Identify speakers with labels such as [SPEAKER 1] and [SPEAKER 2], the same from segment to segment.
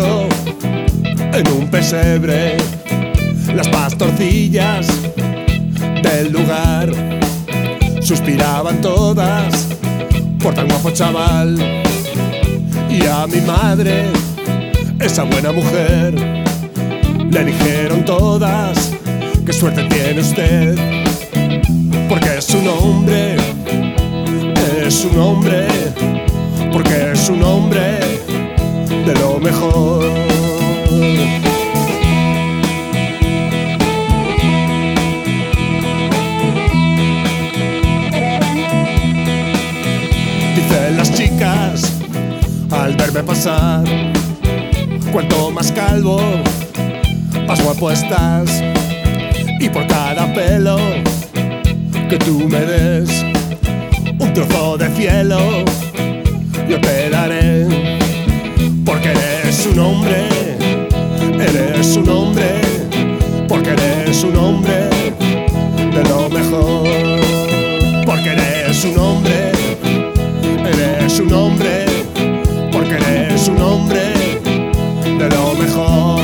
[SPEAKER 1] nacido en un pesebre. Las pastorcillas del lugar suspiraban todas por tan guapo chaval. Y a mi madre, esa buena mujer, le dijeron todas: qué suerte tiene usted, porque es un hombre, porque es un hombre de lo mejor. Dicen las chicas al verme pasar: cuanto más calvo, más guapo estás. Y por cada pelo que tú me des, un trozo de cielo yo te daré. Porque eres un hombre, porque eres un hombre de lo mejor. Porque eres un hombre, porque eres un hombre de lo mejor.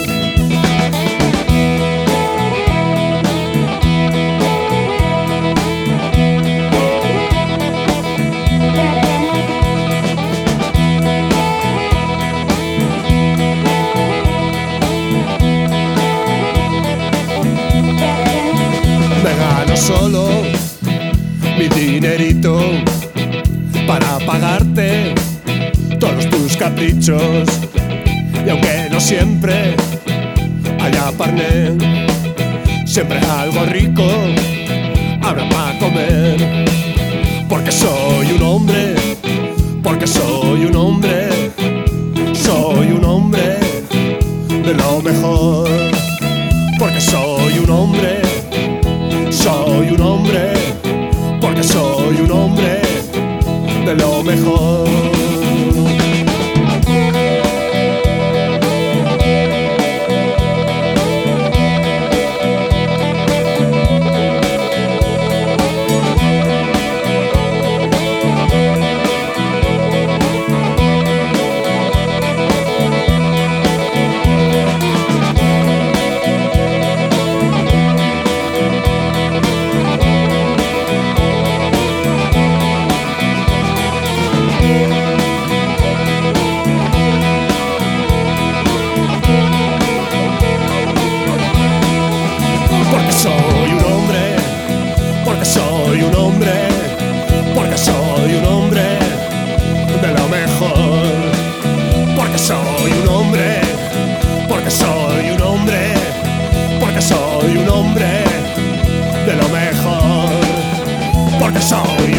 [SPEAKER 1] Solo mi dinerito para pagarte todos tus caprichos. Y aunque no siempre haya parné, siempre algo rico habrá para comer. Porque soy un hombre, porque soy un hombre de lo mejor. Porque soy un hombre, porque soy un hombre de lo mejor. Porque soy un hombre de lo mejor. Porque soy un hombre, porque soy un hombre, porque soy un hombre de lo mejor. Porque soy